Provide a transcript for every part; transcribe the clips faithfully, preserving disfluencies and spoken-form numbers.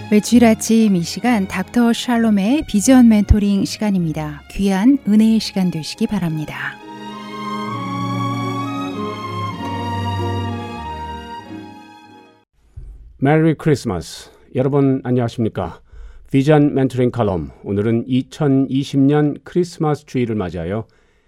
매주일 아침 이 시간 닥터 샬롬의 비전 멘토링 시간입니다. 귀한 은혜의 시간 되시기 바랍니다. 메리 크리스마스. 여러분 안녕하십니까? 비전 멘토링 칼럼. 오늘은 이천이십 년 크리스마스 주일을 맞이하여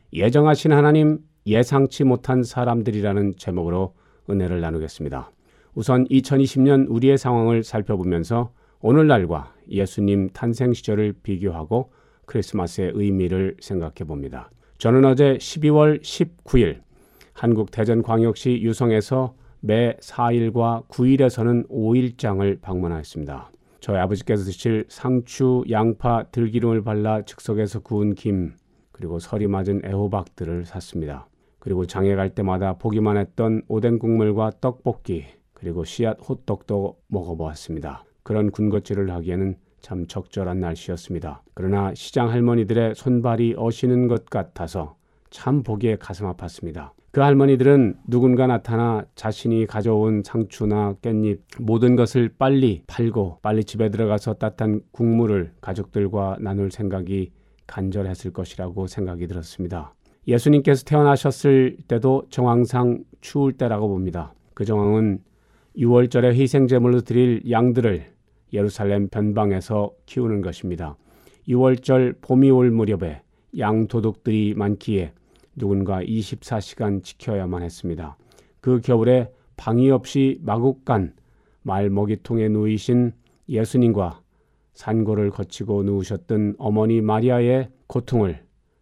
예정하신 하나님 예상치 못한 사람들이라는 제목으로 은혜를 나누겠습니다. 우선 이천이십 년 우리의 상황을 살펴보면서 오늘날과 예수님 탄생 시절을 비교하고 크리스마스의 의미를 생각해 봅니다. 저는 어제 십이월 십구일 한국 대전광역시 유성에서 매 사 일과 구 일에서는 오 일장을 방문하였습니다. 저희 아버지께서 드실 상추, 양파, 들기름을 발라 즉석에서 구운 김, 그리고 설이 맞은 애호박들을 샀습니다. 그리고 장에 갈 때마다 보기만 했던 오뎅 국물과 떡볶이, 그리고 씨앗 호떡도 먹어보았습니다. 그런 군것질을 하기에는 참 적절한 날씨였습니다. 그러나 시장 할머니들의 손발이 어시는 것 같아서 참 보기에 가슴 아팠습니다. 그 할머니들은 누군가 나타나 자신이 가져온 상추나 깻잎 모든 것을 빨리 팔고 빨리 집에 들어가서 따뜻한 국물을 가족들과 나눌 생각이 간절했을 것이라고 생각이 들었습니다. 예수님께서 태어나셨을 때도 정황상 추울 때라고 봅니다. 그 정황은 유월절에 희생제물로 드릴 양들을 예루살렘 변방에서 키우는 것입니다. 유월절 봄이 올 무렵에 양 도둑들이 많기에 누군가 이십사 시간 지켜야만 했습니다. 그 겨울에 방이 없이 마국간 말 먹이통에 누이신 예수님과 산고를 거치고 누우셨던 어머니 마리아의 고통을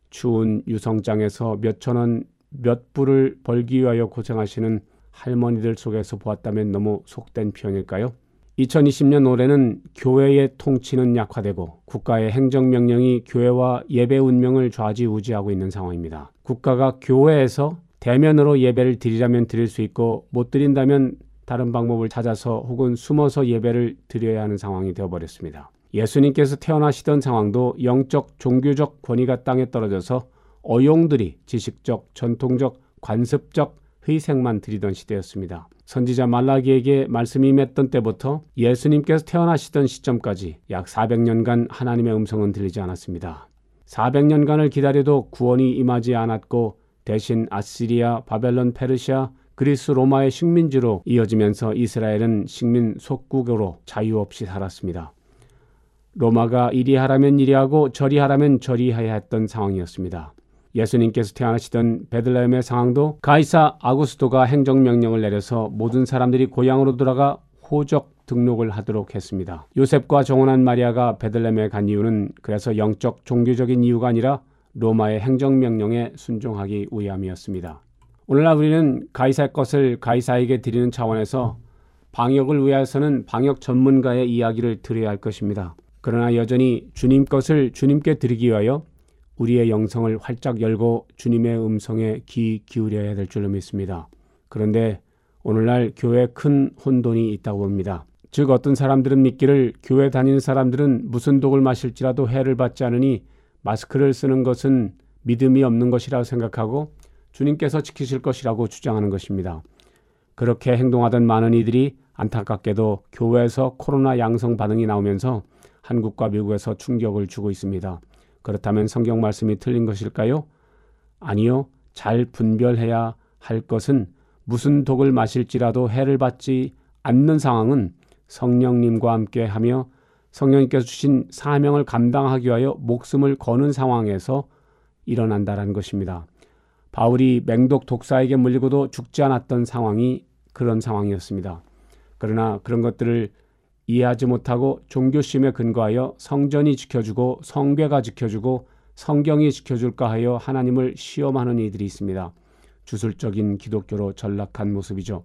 추운 유성장에서 몇천 원 몇 불을 벌기 위하여 고생하시는 할머니들 속에서 보았다면 너무 속된 표현일까요? 이천이십 년 올해는 교회의 통치는 약화되고 국가의 행정명령이 교회와 예배 운명을 좌지우지하고 있는 상황입니다. 국가가 교회에서 대면으로 예배를 드리려면 드릴 수 있고 못 드린다면 다른 방법을 찾아서 혹은 숨어서 예배를 드려야 하는 상황이 되어버렸습니다. 예수님께서 태어나시던 상황도 영적 종교적 권위가 땅에 떨어져서 어용들이 지식적, 전통적, 관습적 희생만 드리던 시대였습니다. 선지자 말라기에게 말씀이 임했던 때부터 예수님께서 태어나시던 시점까지 약 사백 년간 하나님의 음성은 들리지 않았습니다. 사백 년간을 기다려도 구원이 임하지 않았고 대신 아시리아, 바벨론, 페르시아, 그리스, 로마의 식민지로 이어지면서 이스라엘은 식민 속국으로 자유 없이 살았습니다. 로마가 이리 하라면 이리 하고 저리 하라면 저리 해야 했던 상황이었습니다. 예수님께서 태어나시던 베들레헴의 상황도 가이사 아구스토가 행정명령을 내려서 모든 사람들이 고향으로 돌아가 호적 등록을 하도록 했습니다. 요셉과 정혼한 마리아가 베들레헴에 간 이유는 그래서 영적 종교적인 이유가 아니라 로마의 행정명령에 순종하기 위함이었습니다. 오늘날 우리는 가이사의 것을 가이사에게 드리는 차원에서 방역을 위해서는 방역 전문가의 이야기를 들어야 할 것입니다. 그러나 여전히 주님 것을 주님께 드리기 위하여 우리의 영성을 활짝 열고 주님의 음성에 귀 기울여야 될 줄로 믿습니다. 그런데 오늘날 교회에 큰 혼돈이 있다고 봅니다. 즉 어떤 사람들은 믿기를 교회 다니는 사람들은 무슨 독을 마실지라도 해를 받지 않으니 마스크를 쓰는 것은 믿음이 없는 것이라고 생각하고 주님께서 지키실 것이라고 주장하는 것입니다. 그렇게 행동하던 많은 이들이 안타깝게도 교회에서 코로나 양성 반응이 나오면서 한국과 미국에서 충격을 주고 있습니다. 그렇다면 성경 말씀이 틀린 것일까요? 아니요. 잘 분별해야 할 것은 무슨 독을 마실지라도 해를 받지 않는 상황은 성령님과 함께 하며 성령님께서 주신 사명을 감당하기 위하여 목숨을 거는 상황에서 일어난다는 것입니다. 바울이 맹독 독사에게 물리고도 죽지 않았던 상황이 그런 상황이었습니다. 그러나 그런 것들을 이해하지 못하고 종교심에 근거하여 성전이 지켜주고 성궤가 지켜주고 성경이 지켜줄까 하여 하나님을 시험하는 이들이 있습니다. 주술적인 기독교로 전락한 모습이죠.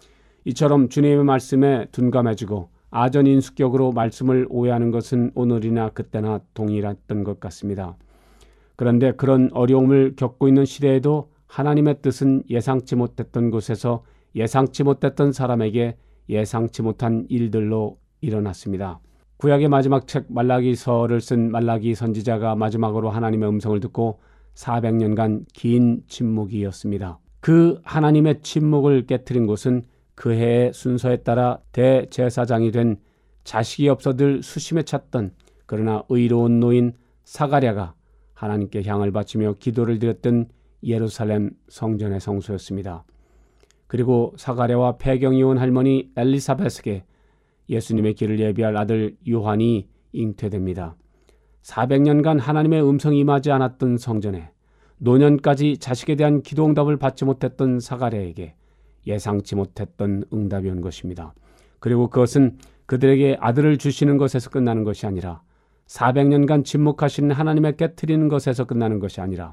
이처럼 주님의 말씀에 둔감해지고 아전인수격으로 말씀을 오해하는 것은 오늘이나 그때나 동일했던 것 같습니다. 그런데 그런 어려움을 겪고 있는 시대에도 하나님의 뜻은 예상치 못했던 곳에서 예상치 못했던 사람에게 예상치 못한 일들로 일어났습니다. 구약의 마지막 책 말라기서를 쓴 말라기 선지자가 마지막으로 하나님의 음성을 듣고 사백 년간 긴 침묵이었습니다. 그 하나님의 침묵을 깨트린 곳은 그 해의 순서에 따라 대제사장이 된 자식이 없어 늘 수심에 찼던 그러나 의로운 노인 사가랴가 하나님께 향을 바치며 기도를 드렸던 예루살렘 성전의 성소였습니다. 그리고 사가랴와 폐경이 온 할머니 엘리사벳에게 예수님의 길을 예비할 아들 요한이 잉태됩니다. 사백 년간 하나님의 음성이 임하지 않았던 성전에 노년까지 자식에 대한 기도응답을 받지 못했던 사가랴에게 예상치 못했던 응답이 온 것입니다. 그리고 그것은 그들에게 아들을 주시는 것에서 끝나는 것이 아니라 사백 년간 침묵하시는 하나님의 깨트리는 것에서 끝나는 것이 아니라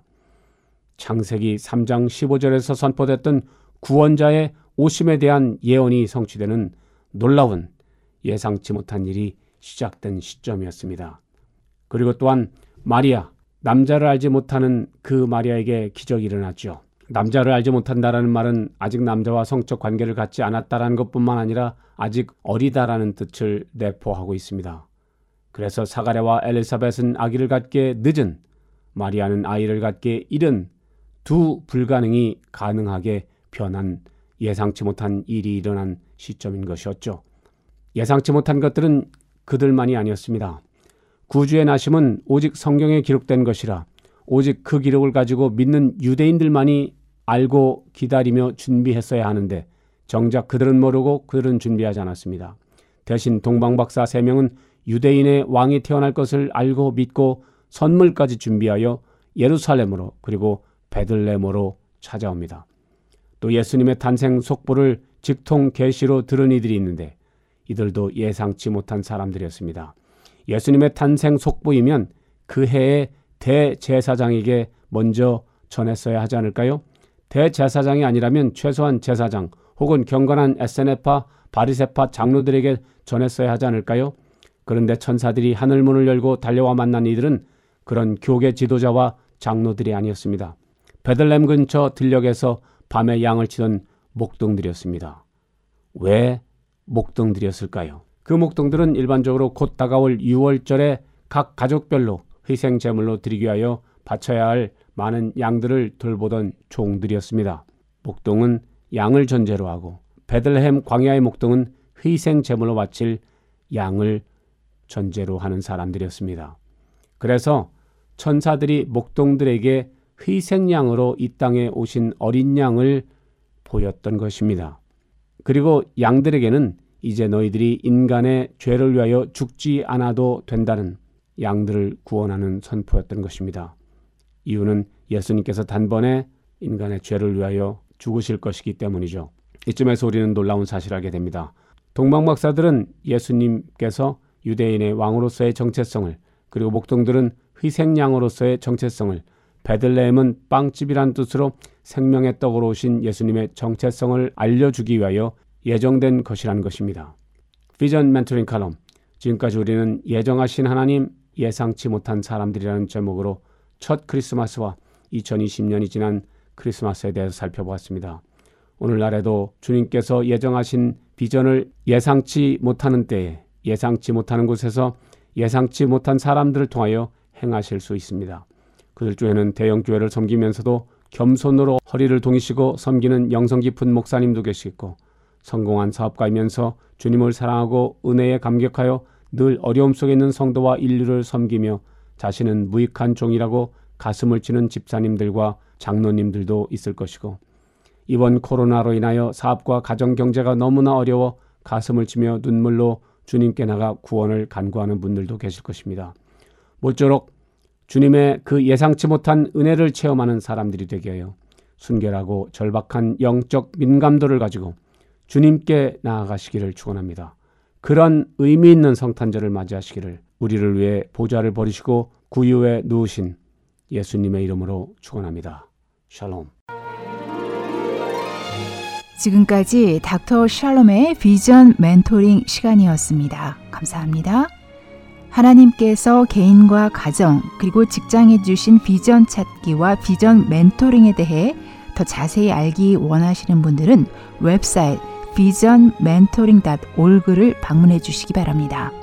창세기 삼 장 십오 절에서 선포됐던 구원자의 오심에 대한 예언이 성취되는 놀라운 예상치 못한 일이 시작된 시점이었습니다. 그리고 또한 마리아, 남자를 알지 못하는 그 마리아에게 기적이 일어났죠. 남자를 알지 못한다라는 말은 아직 남자와 성적 관계를 갖지 않았다라는 것뿐만 아니라 아직 어리다라는 뜻을 내포하고 있습니다. 그래서 사가랴와 엘리사벳은 아기를 갖기에 늦은, 마리아는 아이를 갖기에 이른 두 불가능이 가능하게 변한 예상치 못한 일이 일어난 시점인 것이었죠. 예상치 못한 것들은 그들만이 아니었습니다. 구주의 나심은 오직 성경에 기록된 것이라 오직 그 기록을 가지고 믿는 유대인들만이 알고 기다리며 준비했어야 하는데 정작 그들은 모르고 그들은 준비하지 않았습니다. 대신 동방박사 세 명은 유대인의 왕이 태어날 것을 알고 믿고 선물까지 준비하여 예루살렘으로 그리고 베들레헴으로 찾아옵니다. 또 예수님의 탄생 속보를 직통 계시로 들은 이들이 있는데 이들도 예상치 못한 사람들이었습니다. 예수님의 탄생 속보이면 그 해의 대제사장에게 먼저 전했어야 하지 않을까요? 대제사장이 아니라면 최소한 제사장 혹은 경건한 에스엔에파, 바리새파 장로들에게 전했어야 하지 않을까요? 그런데 천사들이 하늘문을 열고 달려와 만난 이들은 그런 교계 지도자와 장로들이 아니었습니다. 베들레헴 근처 들녘에서 밤에 양을 치던 목동들이었습니다. 왜 목동들이었을까요? 그 목동들은 일반적으로 곧 다가올 유월절에 각 가족별로 희생 제물로 드리기 위하여 바쳐야 할 많은 양들을 돌보던 종들이었습니다. 목동은 양을 전제로 하고 베들레헴 광야의 목동은 희생 제물로 바칠 양을 전제로 하는 사람들이었습니다. 그래서 천사들이 목동들에게 희생양으로 이 땅에 오신 어린 양을 보였던 것입니다. 그리고 양들에게는 이제 너희들이 인간의 죄를 위하여 죽지 않아도 된다는 양들을 구원하는 선포였던 것입니다. 이유는 예수님께서 단번에 인간의 죄를 위하여 죽으실 것이기 때문이죠. 이쯤에서 우리는 놀라운 사실을 알게 됩니다. 동방박사들은 예수님께서 유대인의 왕으로서의 정체성을, 그리고 목동들은 희생양으로서의 정체성을, 베들레헴은 빵집이란 뜻으로 생명의 떡으로 오신 예수님의 정체성을 알려주기 위하여 예정된 것이라는 것입니다. 비전 멘토링 칼럼, 지금까지 우리는 예정하신 하나님, 예상치 못한 사람들이라는 제목으로 첫 크리스마스와 이천이십 년이 지난 크리스마스에 대해서 살펴보았습니다. 오늘날에도 주님께서 예정하신 비전을 예상치 못하는 때에, 예상치 못하는 곳에서 예상치 못한 사람들을 통하여 행하실 수 있습니다. 그들 중에는 대형교회를 섬기면서도 겸손으로 허리를 동이시고 섬기는 영성 깊은 목사님도 계시고, 성공한 사업가이면서 주님을 사랑하고 은혜에 감격하여 늘 어려움 속에 있는 성도와 인류를 섬기며 자신은 무익한 종이라고 가슴을 치는 집사님들과 장로님들도 있을 것이고, 이번 코로나로 인하여 사업과 가정 경제가 너무나 어려워 가슴을 치며 눈물로 주님께 나가 구원을 간구하는 분들도 계실 것입니다. 모쪼록 주님의 그 예상치 못한 은혜를 체험하는 사람들이 되게 하여 순결하고 절박한 영적 민감도를 가지고 주님께 나아가시기를 축원합니다. 그런 의미 있는 성탄절을 맞이하시기를 우리를 위해 보좌를 버리시고 구유에 누우신 예수님의 이름으로 축원합니다. 샬롬. 지금까지 닥터 샬롬의 비전 멘토링 시간이었습니다. 감사합니다. 하나님께서 개인과 가정 그리고 직장에 주신 비전 찾기와 비전 멘토링에 대해 더 자세히 알기 원하시는 분들은 웹사이트 비전 멘토링 닷 오르그를 방문해 주시기 바랍니다.